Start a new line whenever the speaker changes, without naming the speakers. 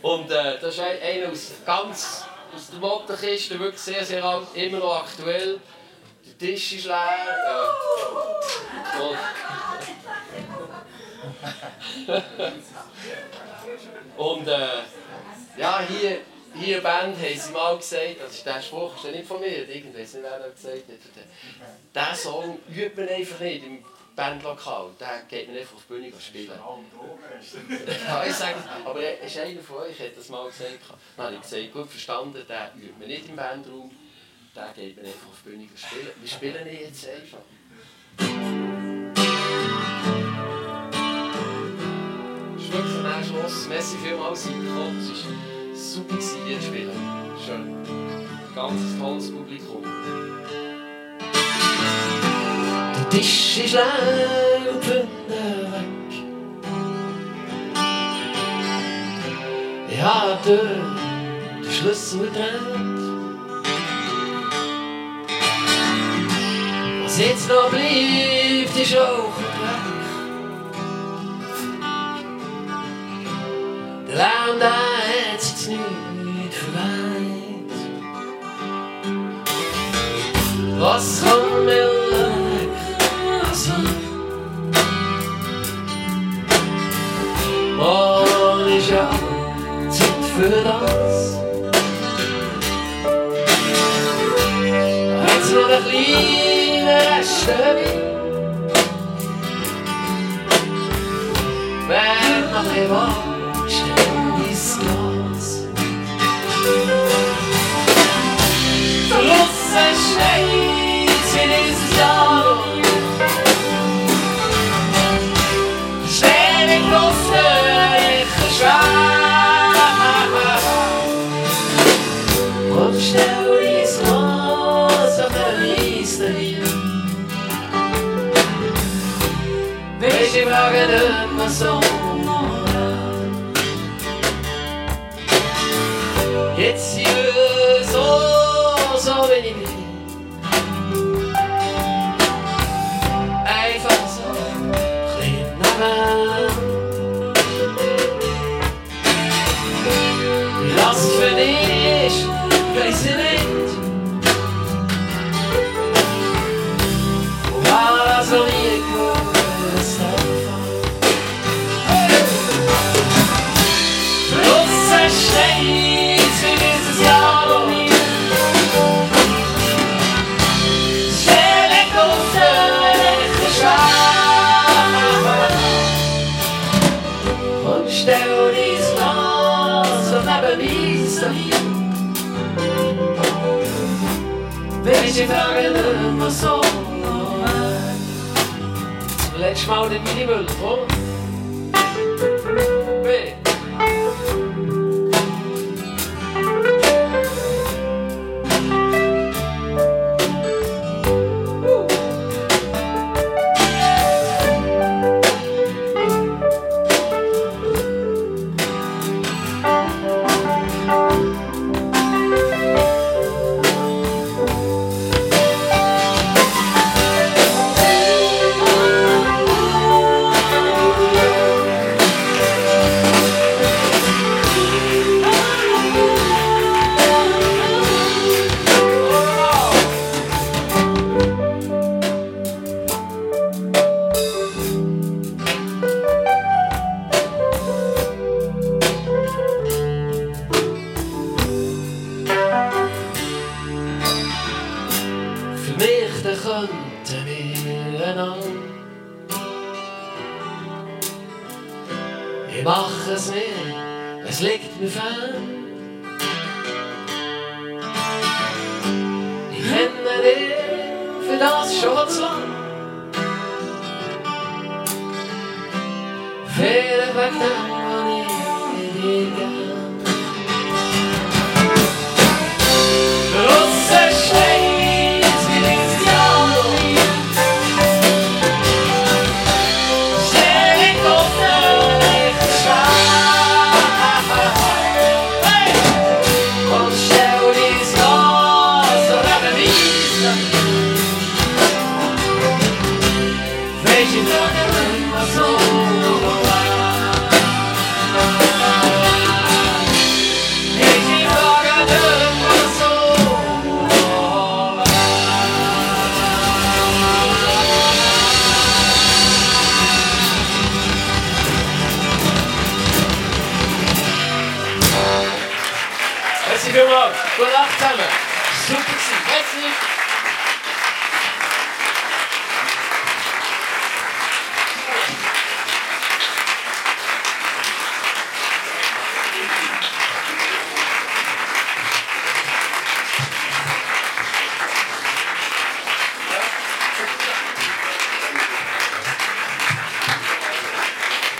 Und das ist einer aus der Mottenkiste, wirklich sehr, sehr alt, immer noch aktuell. Der Tisch ist leer. Und ja, hier in der Band haben sie mal gesagt, also der Spruch ist ja nicht von mir, irgendwer weiß nicht, wer das gesagt hat. Diesen Song übt man einfach nicht im Bandlokal, den geht man einfach auf die Bühne spielen. Ja, ich sage, aber ist einer von euch hat das mal gesagt? Dann habe ich gesagt, gut verstanden, den übt man nicht im Bandraum, den geht man einfach auf die Bühne spielen. Wir spielen ihn jetzt einfach. Das ist wirklich ein Schluss. Merci vielmals, dass ihr gekommen seid. Es war super, hier zu spielen. Schön. Ein ganz tolles Publikum. Der Tisch ist leer und die Wände weg. Ich habe den Schlüssel getrennt. Was jetzt noch bleibt, ist auch ein Dreck. Der Lärm, der hat jetzt nicht verweint. Was kommt mir weg? Morgen ist ja Zeit für das. Hat's noch ein kleiner Rest. Wer noch ein Wort, stell ins Glas. Draussen schneit in dieses Jahr. Steh in grossen Schwach. Und stell ins Glas auf der Liste hin. Wees je vragen het maar zo. Jetzt hier so bin ich bin. Einfach so, klein aber. Lass für dich, weiß ich nicht. Was soll ich gewusst haben? Draussen steht für dieses Jahr noch nie. Stell dich große Schwach. Und stell dies Glas und neben mich so hier. Welche Fragen immer so? Letztes Mal den Minimüll, oder? Hey. Könnten wir einander. Ich mach es nicht, es liegt mir fern. Ich kenne dich für das schon zu lang. Vielleicht wegen dem, was ich dir gern. Draussen steht wie dieses Jahr noch nie. Stell dich große Schwach. Hey! Und stell dies Glas oder beweis das. Welche Tage immer so war. Dank. Gute Nacht zusammen. Super gewesen. Merci.